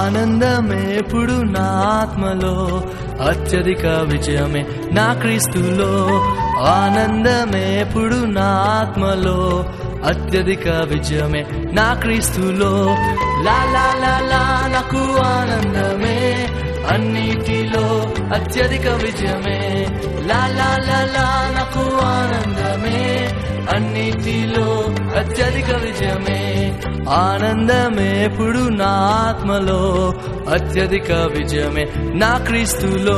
ఆనందమే ఎప్పుడు నా ఆత్మలో, అత్యధిక విజయమే నా క్రీస్తులో. ఆనందమే ఎప్పుడు నా ఆత్మలో, అత్యధిక విజయమే నా క్రీస్తులో. లా లా లా లా నాకు ఆనందమే, అన్నిటిలో అత్యధిక విజయమే. లా లా లా లా నాకు ఆనందమే, అన్నిటిలో అత్యధిక విజయమే. ఆనందమే ఎప్పుడు నా ఆత్మలో, అత్యధిక విజయమే నా క్రీస్తులో.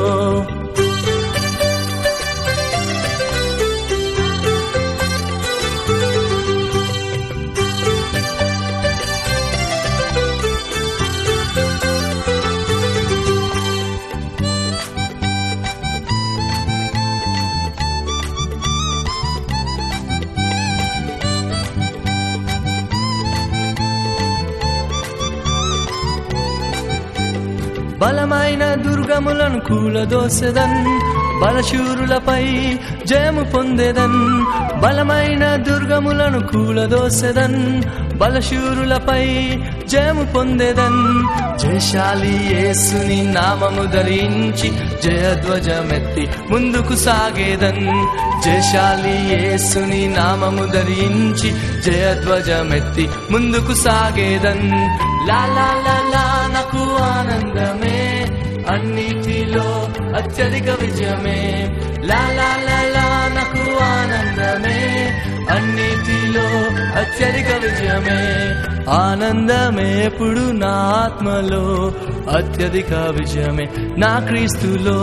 బలమైన దుర్గములను కూలదోసెదన్, బలశూరులపై జయము పొందెదన్. బలమైన దుర్గములను కూలదోసెదన్, బలశూరులపై జయము పొందెదన్. జయశాలి యేసుని నామము ధరించి జయధ్వజమెత్తి ముందుకు సాగేదన్. జయశాలి యేసుని నామము ధరించి జయధ్వజమెత్తి ముందుకు సాగేదన్. లా లా లా లా నాకు ఆనందమే, అన్నిటిలో అత్యధిక విజయమే. లా లా లా లా నాకు ఆనందమే, అన్నిటిలో అత్యధిక విజయమే. ఆనందమే ఎప్పుడు నా ఆత్మలో, అత్యధిక విజయమే నా క్రీస్తులో.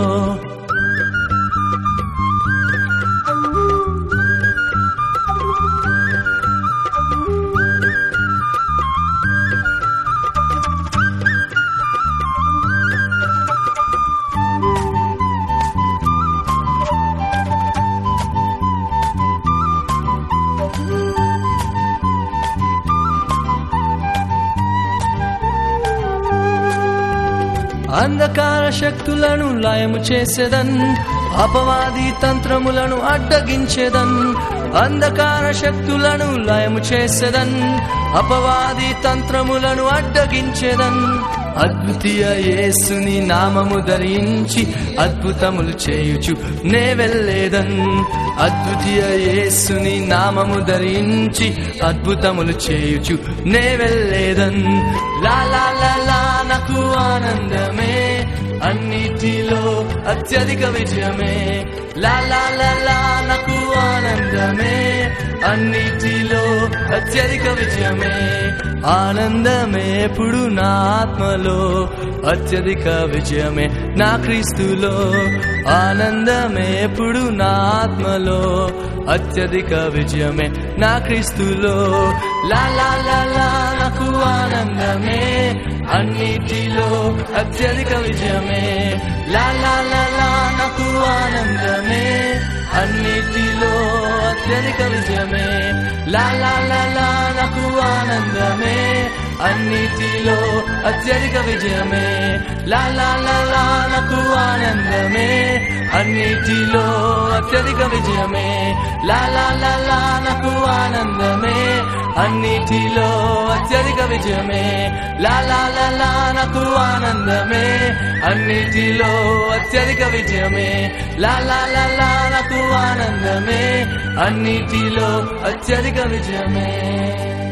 అంధకార శక్తులను లయము చేసేదన్, అపవాది తంత్రములను అడ్డగించేదన్. అంధకార శక్తులను లయము చేసేదన్, అపవాది తంత్రములను అడ్డగించేదన్. అద్వితీయ యేసుని నామము ధరించి అద్భుతములు చేయుచు నే వెళ్ళేదన్. అద్వితీయ యేసుని నామము ధరించి అద్భుతములు చేయుచు నే వెళ్ళేదన్. లా లా లా లా నాకు ఆనందమే, అన్నిటిలో అత్యధిక విజయమే. లా లా లా లా నాకు ఆనందమే, అన్నిటిలో అత్యధిక విజయమే. ఆనందమే ఎప్పుడు నా ఆత్మలో, అత్యధిక విజయమే నా క్రీస్తులో. ఆనందమే ఎప్పుడు నా ఆత్మలో, అత్యధిక విజయమే నా క్రీస్తులో. లా లా లా లా నాకు ఆనందమే, అన్నిటిలో అత్యధిక విజయమే. లా లా లా లా నాకు ఆనందమే, అన్నిటిలో అత్యధిక విజయమే. లా లా లా లా నాకు ఆనందమే, అన్నిటిలో అత్యధిక విజయమే. లా లా లా లా నాకు ఆనందమే, అన్నిటిలో అత్యధిక విజయమే. లా లా లా లా నాకు ఆనందమే, అన్నిటిలో అత్యధిక విజయమే. లా లా లా లా నాకు ఆనందమే, అన్నిటిలో అత్యధిక విజయమే. లా లా లా లా నాకు ఆనందమే, అన్నిటిలో అత్యధిక విజయమే.